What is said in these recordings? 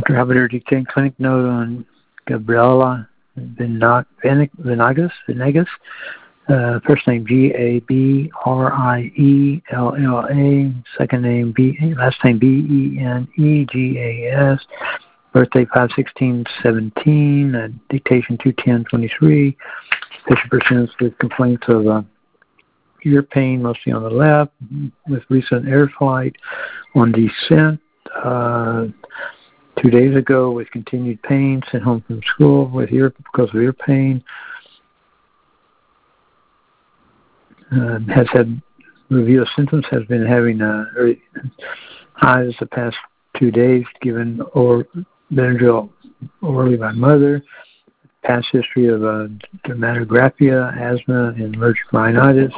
Dr. Halberdier dictated clinic note on Gabriela Venegas. First name Gabriella, second name last name Benegas. Birthday 5/16/17. Dictation 2/10/23. Patient presents with complaints of ear pain, mostly on the left, with recent air flight on descent. 2 days ago with continued pain, sent home from school because of ear pain. Has had review of symptoms, has been having highs the past 2 days, given Benadryl orally by mother. Past history of dermatographia, asthma, and allergic rhinitis.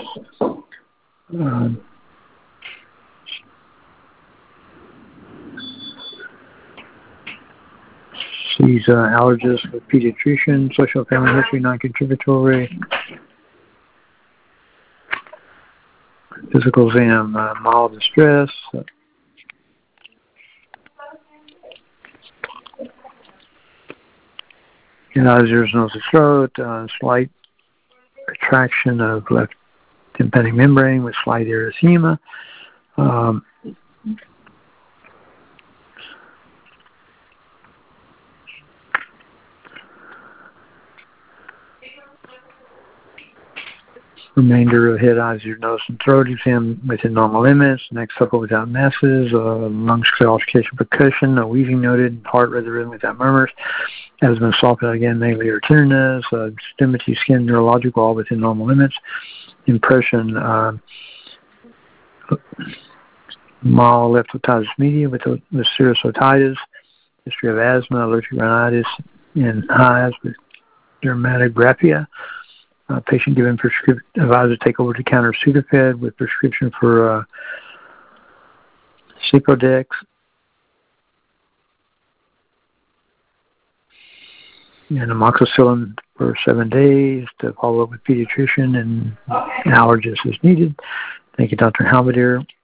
She's allergist with pediatrician, social family history, non-contributory. Physical exam, mild distress. Eyes, ears, nose, and throat. Slight retraction of left tympanic membrane with slight erythema. Remainder of head, eyes, ear, nose, and throat exam within normal limits. Next supple without masses. Lung scarification, percussion. No wheezing noted. Heart rhythm without murmurs. Asthma, sulfate again, mainly or tenderness. Stimity, skin, neurological, all within normal limits. Impression, mild left otitis media with serous otitis. History of asthma, allergic rhinitis, and hives with dermatographia. Patient given advised to take over-the-counter Sudafed with prescription for Ciprodex. And amoxicillin for 7 days to follow up with pediatrician and allergist as needed. Thank you, Dr. Halberdier.